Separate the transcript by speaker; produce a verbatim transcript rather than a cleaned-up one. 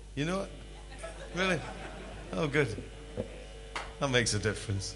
Speaker 1: You know it? Really? Oh, good. That makes a difference.